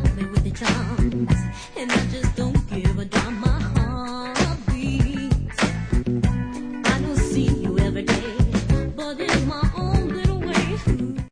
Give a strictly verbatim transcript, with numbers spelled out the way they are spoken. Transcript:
play with your charms, and I just don't give a damn.